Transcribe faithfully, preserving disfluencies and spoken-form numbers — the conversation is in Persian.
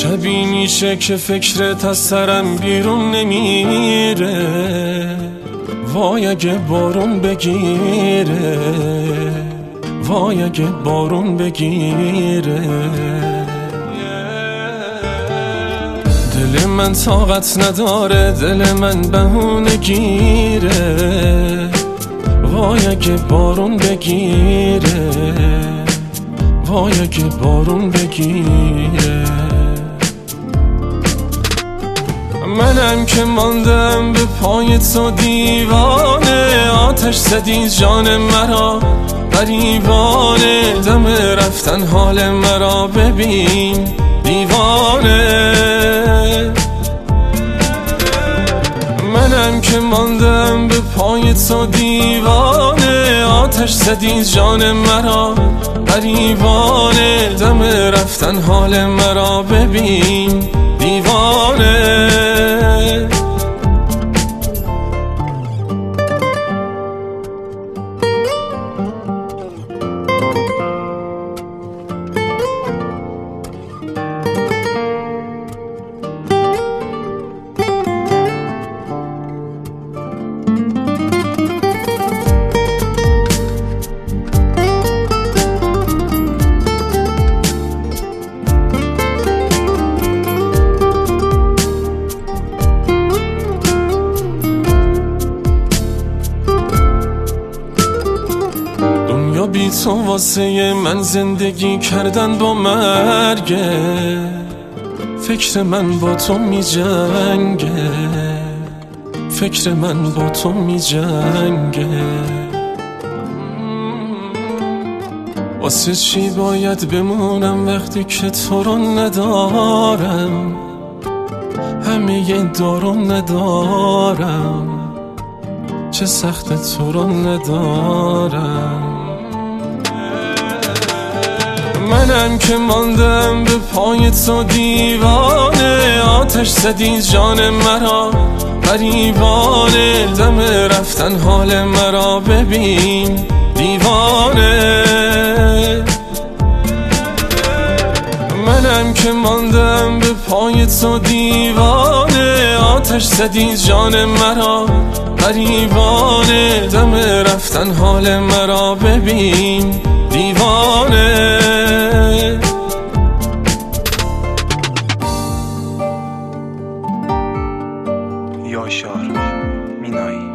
شبی میشه که فکرت از سرم بیرون نمیره، وای اگه بارون بگیره، وای اگه بارون بگیره. دل من طاقت نداره، دل من بهونه گیره، وای اگه بارون بگیره، وای اگه بارون بگیره. منم که ماندم به پای تو دیوانه، آتش زدی جان مرا غریبانه، دم رفتن حال مرا ببین دیوانه. منم که ماندم به پای تو دیوانه، آتش زدی جان مرا غریبانه، دم رفتن حال مرا ببین دیوانه. بی تو واسه من زندگی کردن با مرگه، فکر من با تو می جنگه، فکر من با تو می جنگه. واسه چی باید بمونم وقتی که تو رو ندارم، همه دارم ندارم، چه سخت تو رو ندارم. منم که ماندم به پای تو دیوانه، آتش زدی جان مرا غریبانه، دم رفتن حال مرا ببین دیوانه. منم که ماندم به پای تو دیوانه، آتش زدی جان مرا غریبانه، دم رفتن حال مرا ببین دیوانه. یاشار مینایی